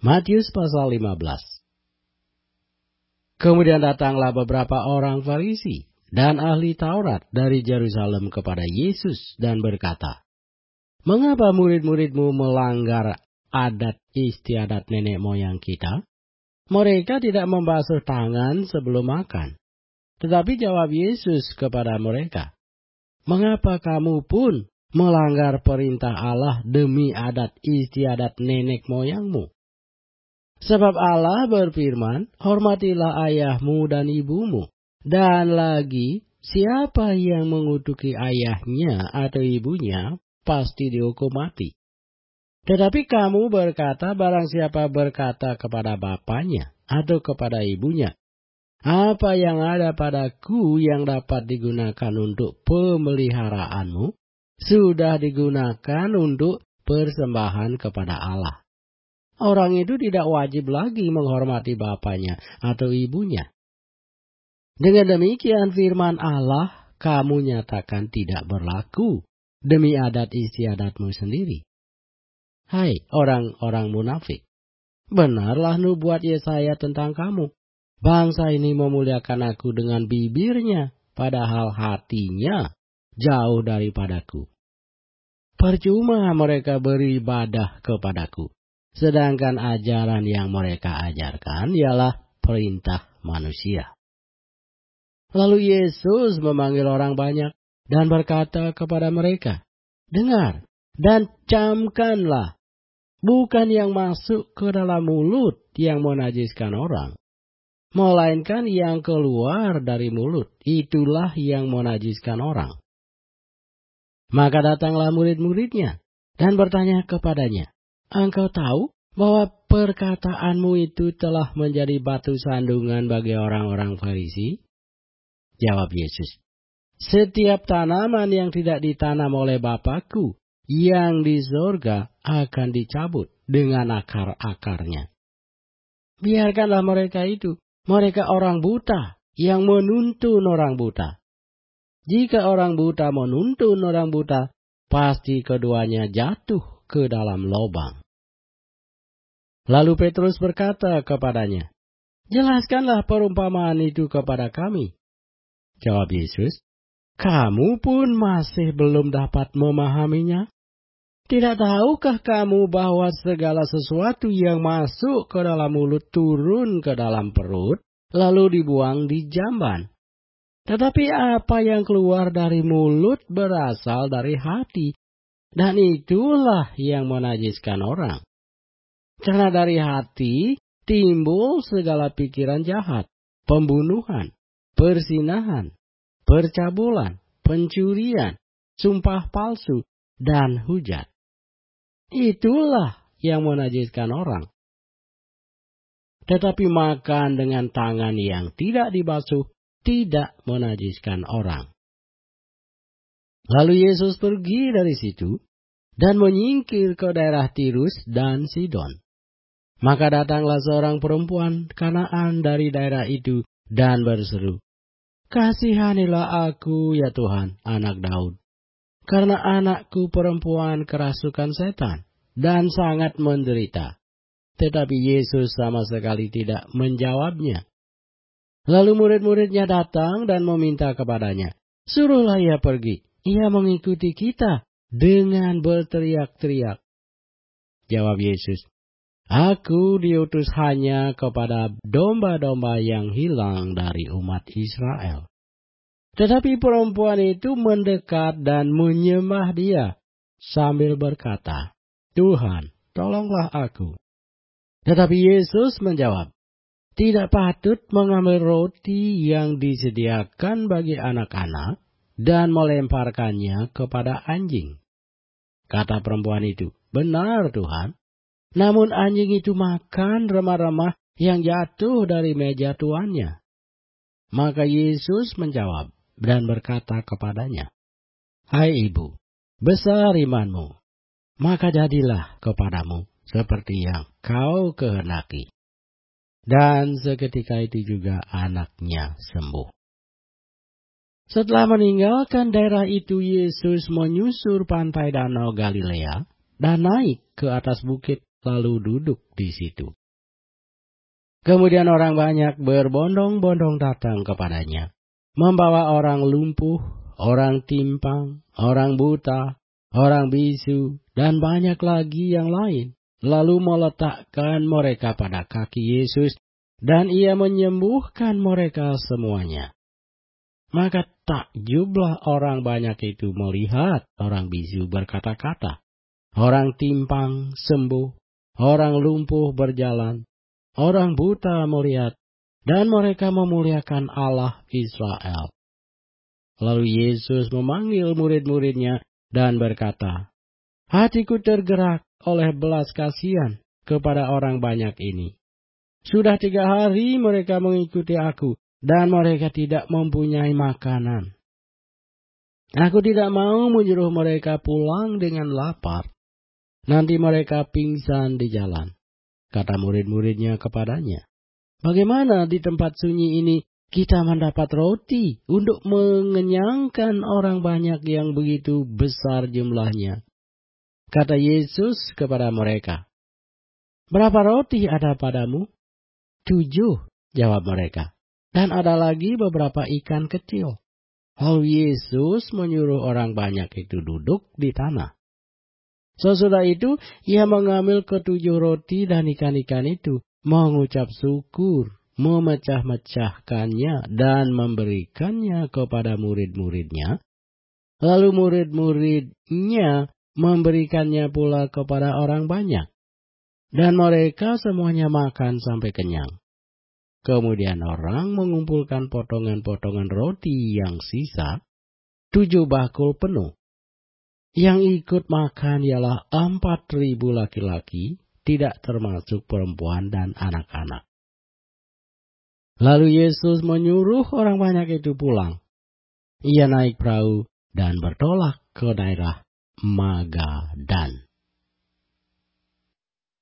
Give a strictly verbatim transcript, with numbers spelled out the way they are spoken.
Matius pasal lima belas. Kemudian datanglah beberapa orang Farisi dan ahli Taurat dari Yerusalem kepada Yesus dan berkata, "Mengapa murid-muridmu melanggar adat istiadat nenek moyang kita? Mereka tidak membasuh tangan sebelum makan." Tetapi jawab Yesus kepada mereka, "Mengapa kamu pun melanggar perintah Allah demi adat istiadat nenek moyangmu? Sebab Allah berfirman, hormatilah ayahmu dan ibumu. Dan lagi, siapa yang mengutuki ayahnya atau ibunya, pasti dihukum mati. Tetapi kamu berkata, barang siapa berkata kepada bapaknya atau kepada ibunya, apa yang ada padaku yang dapat digunakan untuk pemeliharaanmu, sudah digunakan untuk persembahan kepada Allah. Orang itu tidak wajib lagi menghormati bapaknya atau ibunya. Dengan demikian firman Allah kamu nyatakan tidak berlaku demi adat istiadatmu sendiri. Hai orang-orang munafik, benarlah nubuat Yesaya tentang kamu. Bangsa ini memuliakan aku dengan bibirnya, padahal hatinya jauh daripadaku. Percuma mereka beribadah kepadaku, sedangkan ajaran yang mereka ajarkan ialah perintah manusia." Lalu Yesus memanggil orang banyak dan berkata kepada mereka, "Dengar dan camkanlah, bukan yang masuk ke dalam mulut yang menajiskan orang, melainkan yang keluar dari mulut, itulah yang menajiskan orang." Maka datanglah murid-muridnya dan bertanya kepadanya, "Engkau tahu bahwa perkataanmu itu telah menjadi batu sandungan bagi orang-orang Farisi?" Jawab Yesus, "Setiap tanaman yang tidak ditanam oleh Bapakku yang di sorga akan dicabut dengan akar-akarnya. Biarkanlah mereka itu, mereka orang buta yang menuntun orang buta. Jika orang buta menuntun orang buta, pasti keduanya jatuh ke dalam lubang." Lalu Petrus berkata kepadanya, "Jelaskanlah perumpamaan itu kepada kami." Jawab Yesus, "Kamu pun masih belum dapat memahaminya? Tidak tahukah kamu bahwa segala sesuatu yang masuk ke dalam mulut turun ke dalam perut, lalu dibuang di jamban? Tetapi apa yang keluar dari mulut berasal dari hati, dan itulah yang menajiskan orang. Karena dari hati timbul segala pikiran jahat, pembunuhan, persinahan, percabulan, pencurian, sumpah palsu, dan hujat. Itulah yang menajiskan orang. Tetapi makan dengan tangan yang tidak dibasuh tidak menajiskan orang." Lalu Yesus pergi dari situ dan menyingkir ke daerah Tirus dan Sidon. Maka datanglah seorang perempuan Kanaan dari daerah itu dan berseru, "Kasihanilah aku ya Tuhan, anak Daud. Karena anakku perempuan kerasukan setan dan sangat menderita." Tetapi Yesus sama sekali tidak menjawabnya. Lalu murid-muridnya datang dan meminta kepadanya, "Suruhlah ia pergi, ia mengikuti kita," dengan berteriak-teriak. Jawab Yesus, "Aku diutus hanya kepada domba-domba yang hilang dari umat Israel." Tetapi perempuan itu mendekat dan menyembah dia sambil berkata, "Tuhan, tolonglah aku." Tetapi Yesus menjawab, "Tidak patut mengambil roti yang disediakan bagi anak-anak dan melemparkannya kepada anjing." Kata perempuan itu, "Benar Tuhan, namun anjing itu makan remah-remah yang jatuh dari meja tuannya." Maka Yesus menjawab dan berkata kepadanya, "Hai ibu, besar imanmu, maka jadilah kepadamu seperti yang kau kehendaki." Dan seketika itu juga anaknya sembuh. Setelah meninggalkan daerah itu, Yesus menyusur pantai Danau Galilea dan naik ke atas bukit lalu duduk di situ. Kemudian orang banyak berbondong-bondong datang kepadanya, membawa orang lumpuh, orang timpang, orang buta, orang bisu, dan banyak lagi yang lain. Lalu meletakkan mereka pada kaki Yesus, dan ia menyembuhkan mereka semuanya. Maka takjublah orang banyak itu melihat orang bisu berkata-kata, orang timpang sembuh, orang lumpuh berjalan, orang buta melihat, dan mereka memuliakan Allah Israel. Lalu Yesus memanggil murid-muridnya dan berkata, hatiku tergerak oleh belas kasihan kepada orang banyak ini. Sudah tiga hari mereka mengikuti aku, dan mereka tidak mempunyai makanan. Aku tidak mau menyuruh mereka pulang dengan lapar. Nanti mereka pingsan di jalan. Kata murid-muridnya kepadanya, bagaimana di tempat sunyi ini kita mendapat roti untuk mengenyangkan orang banyak yang begitu besar jumlahnya? Kata Yesus kepada mereka, berapa roti ada padamu? Tujuh, jawab mereka. Dan ada lagi beberapa ikan kecil. Lalu Yesus menyuruh orang banyak itu duduk di tanah. Sesudah itu, ia mengambil ketujuh roti dan ikan-ikan itu, mengucap syukur, memecah-mecahkannya, dan memberikannya kepada murid-muridnya. Lalu murid-muridnya memberikannya pula kepada orang banyak. Dan mereka semuanya makan sampai kenyang. Kemudian orang mengumpulkan potongan-potongan roti yang sisa, tujuh bakul penuh. Yang ikut makan ialah empat ribu laki-laki, tidak termasuk perempuan dan anak-anak. Lalu Yesus menyuruh orang banyak itu pulang. Ia naik perahu dan bertolak ke daerah Magadan.